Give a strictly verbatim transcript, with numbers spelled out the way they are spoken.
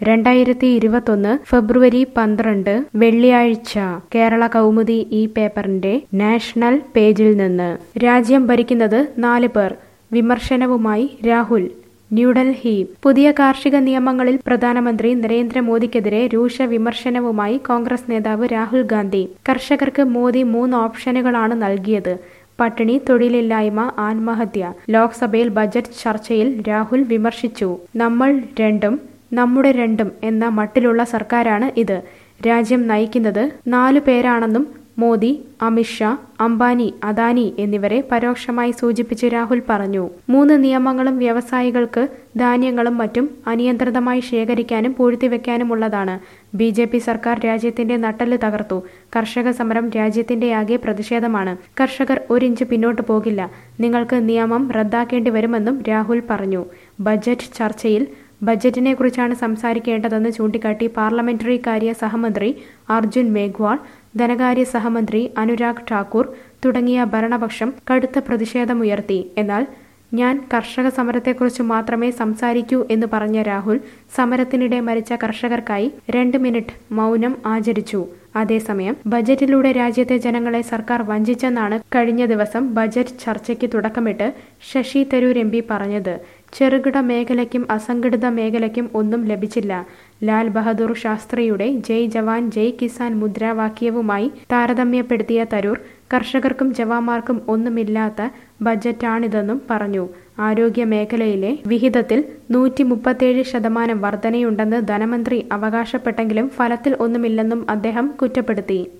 രണ്ടായിരത്തി ഇരുപത്തൊന്ന് ഫെബ്രുവരി പന്ത്രണ്ട് വെള്ളിയാഴ്ച കേരള കൗമുദി ഈ പേപ്പറിന്റെ നാഷണൽ പേജിൽ നിന്ന് രാജ്യം ഭരിക്കുന്നത് നാല് പേർ വിമർശനവുമായി രാഹുൽ ന്യൂഡൽഹി പുതിയ കാർഷിക നിയമങ്ങളിൽ പ്രധാനമന്ത്രി നരേന്ദ്രമോദിക്കെതിരെ രൂക്ഷ വിമർശനവുമായി കോൺഗ്രസ് നേതാവ് രാഹുൽ ഗാന്ധി. കർഷകർക്ക് മോദി മൂന്ന് ഓപ്ഷനുകളാണ് നൽകിയത്. പട്ടിണി, തൊഴിലില്ലായ്മ, ആത്മഹത്യ. ലോക്സഭയിൽ ബജറ്റ് ചർച്ചയിൽ രാഹുൽ വിമർശിച്ചു. നമ്മൾ രണ്ടും നമ്മുടെ രണ്ടും എന്ന മട്ടിലുള്ള സർക്കാരാണ് ഇത്. രാജ്യം നയിക്കുന്നത് നാലു പേരാണെന്നും മോദി, അമിത്ഷാ, അംബാനി, അദാനി എന്നിവരെ പരോക്ഷമായി സൂചിപ്പിച്ച് രാഹുൽ പറഞ്ഞു. മൂന്ന് നിയമങ്ങളും വ്യവസായികൾക്ക് ധാന്യങ്ങളും മറ്റും അനിയന്ത്രിതമായി ശേഖരിക്കാനും പൂഴ്ത്തിവെക്കാനുമുള്ളതാണ്. ബി ജെ പി സർക്കാർ രാജ്യത്തിന്റെ നട്ടെല്ല് തകർത്തു. കർഷക സമരം രാജ്യത്തിന്റെയാകെ പ്രതിഷേധമാണ്. കർഷകർ ഒരിഞ്ച് പിന്നോട്ട് പോകില്ല. നിങ്ങൾക്ക് നിയമം റദ്ദാക്കേണ്ടി വരുമെന്നും രാഹുൽ പറഞ്ഞു. ബജറ്റ് ചർച്ചയിൽ ബജറ്റിനെ കുറിച്ചാണ് സംസാരിക്കേണ്ടതെന്ന് ചൂണ്ടിക്കാട്ടി പാർലമെന്ററി കാര്യ സഹമന്ത്രി അർജുൻ മേഘ്വാൾ, ധനകാര്യ സഹമന്ത്രി അനുരാഗ് ഠാക്കൂർ തുടങ്ങിയ ഭരണപക്ഷം കടുത്ത പ്രതിഷേധമുയർത്തി. എന്നാൽ ഞാൻ കർഷക സമരത്തെക്കുറിച്ച് മാത്രമേ സംസാരിക്കൂ എന്ന് പറഞ്ഞ രാഹുൽ സമരത്തിനിടെ മരിച്ച കർഷകർക്കായി രണ്ട് മിനിറ്റ് മൗനം ആചരിച്ചു. അതേസമയം ബജറ്റിലൂടെ രാജ്യത്തെ ജനങ്ങളെ സർക്കാർ വഞ്ചിച്ചെന്നാണ് കഴിഞ്ഞ ദിവസം ബജറ്റ് ചർച്ചയ്ക്ക് തുടക്കമിട്ട് ശശി തരൂർ എം പി പറഞ്ഞത്. ചെറുകിട മേഖലയ്ക്കും അസംഘടിത മേഖലയ്ക്കും ഒന്നും ലഭിച്ചില്ല. ലാൽ ബഹദൂർ ശാസ്ത്രിയുടെ ജയ് ജവാൻ ജയ് കിസാൻ മുദ്രാവാക്യവുമായി താരതമ്യപ്പെടുത്തിയ തരൂർ കർഷകർക്കും ജവാന്മാർക്കും ഒന്നുമില്ലാത്ത ബജറ്റാണിതെന്നും പറഞ്ഞു. ആരോഗ്യ മേഖലയിലെ വിഹിതത്തിൽ നൂറ്റി മുപ്പത്തേഴ് ശതമാനം വർധനയുണ്ടെന്ന് ധനമന്ത്രി അവകാശപ്പെട്ടെങ്കിലും ഫലത്തിൽ ഒന്നുമില്ലെന്നും അദ്ദേഹം കുറ്റപ്പെടുത്തി.